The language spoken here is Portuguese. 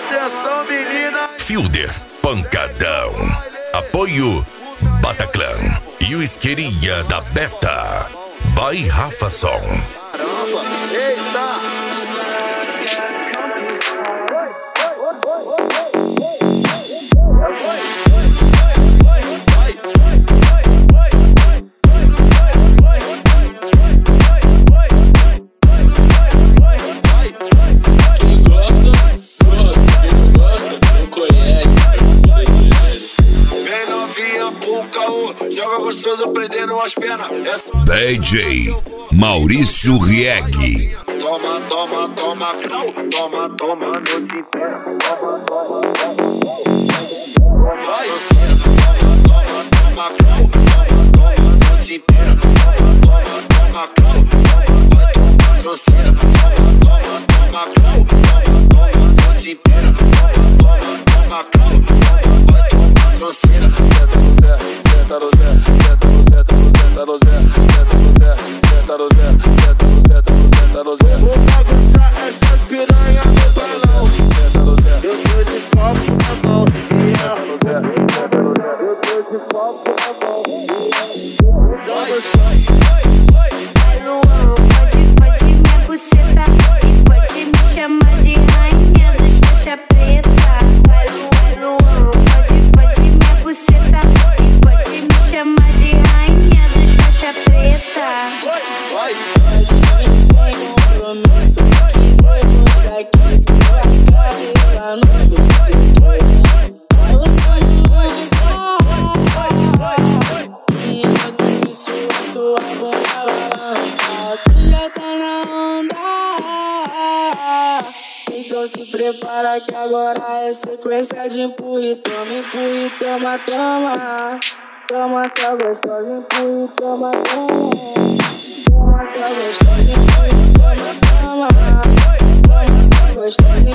Atenção, menina. Fielder, pancadão. Apoio Bataclan e o Isqueirinha da Beta. By Rafa Som. Caramba, eita. Joga gostoso prendendo as penas. DJ Maurício Rieg. Toma, toma, toma, toma, toma, no te pega. Toma, toma, toma. Vai, toma, toma, toma, no te pega. Toma, toma, toma, vai tomar canseira. Toma, toma, toma, no te pega. Toma, toma, vai tomar canseira. Senta no Zé, senta no Zé, senta no Zé, senta no Zé, senta no Zé, senta no Zé, senta no Zé. Vou bagunçar essas piranha no balão. Senta no Zé, eu tô de copo na mão. Senta no Zé, senta no Zé, eu tô de copo na mão. Vai, Luan, pode minha buceta e pode me chamar de rainha dos faixa preta. Vai, Luan, pode minha buceta e pode me chamar de rainha dos faixa preta. Vai, sem compromisso, que foi por aqui, tu vai cair lá no meu setor. Vai usando mais e enquanto isso a sua boca balança. Tu já tá na onda, então se prepara que agora é sequência de empurre, toma, toma. Toma, tá gostosa, empurre, toma, toma. Toma, tá gostosa, empurre, toma, toma. Toma, tá gostosa,